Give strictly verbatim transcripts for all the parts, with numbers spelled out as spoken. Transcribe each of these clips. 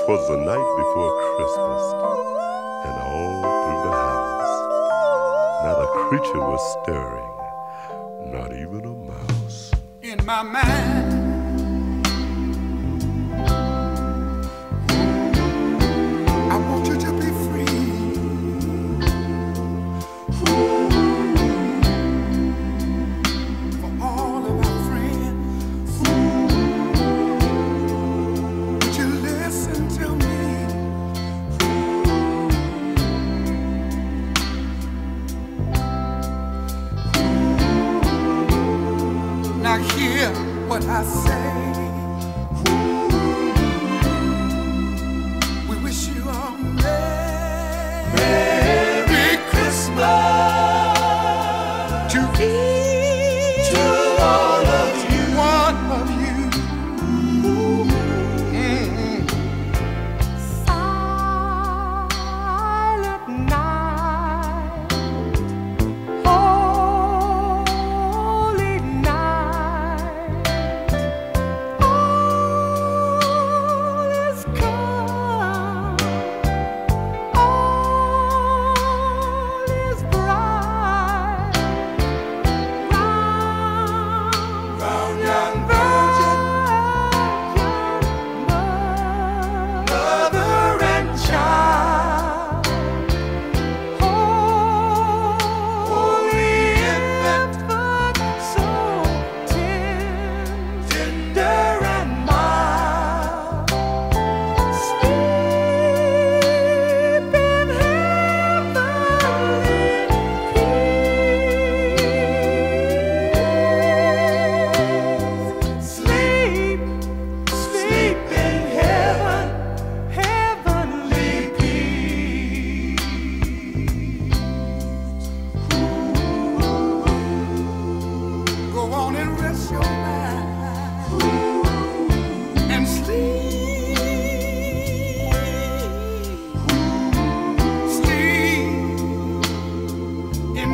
'Twas the night before Christmas, and all through the house not a creature was stirring, not even a mouse. In my mind, I want you to be free. For all of our friends, would you listen to me? Now hear what I say. We wish you a Merry, Merry Christmas to each, to all of you, one of you. Mm-hmm. Silent night, holy night, all is calm, all is bright, round, Round young virgin, mother and child, holy infant, so tender, tender and mild. sleep in heavenly peace. Sleep, Sleep in heaven, heavenly peace. Go on and rest your mind and sleep. Sleep in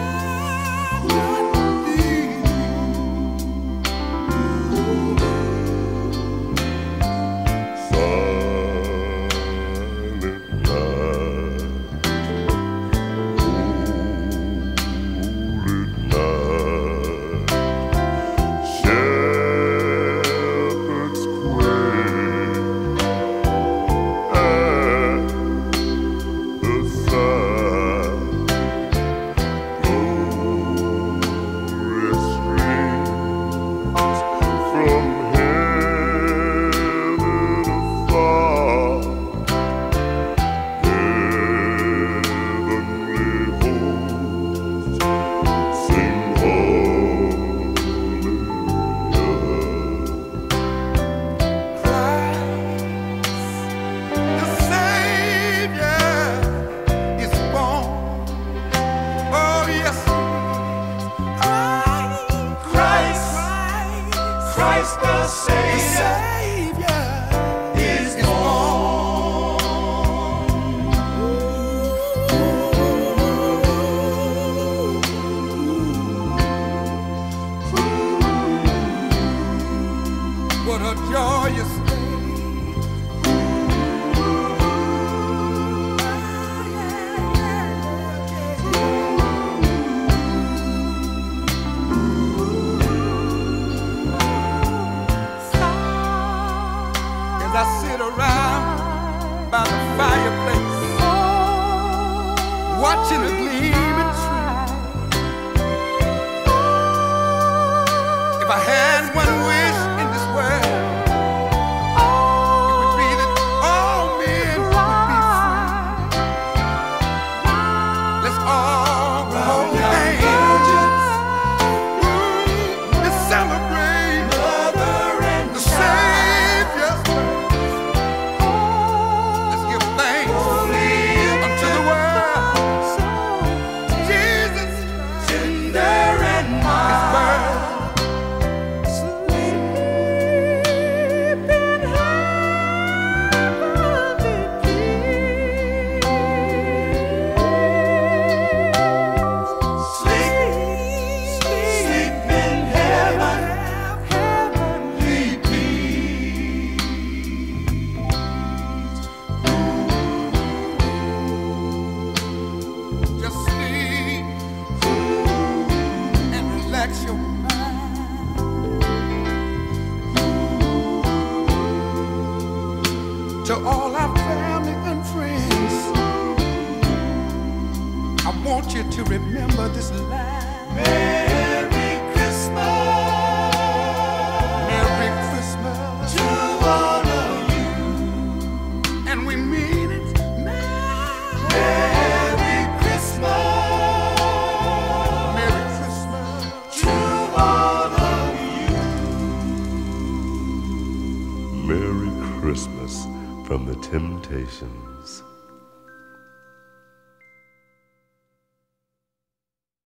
Silent night, holy night, shepherds quail at the side, glorious streams from heaven afar, heavenly hosts sing Christ, the Savior, is born. Oh yes, Christ, Christ, the Savior, is born. What a joyous day. As I sit around by the fireplace, watching a gleaming tree. If I had one wish in this world, it would be that all men would be free. Let's all hold hands to celebrate the Savior's birth. Let's give thanks unto the world remember this line. Merry Christmas. Merry Christmas To all of you. and we mean it now. Merry Christmas. Merry Christmas To all of you. Merry Christmas from the Temptations.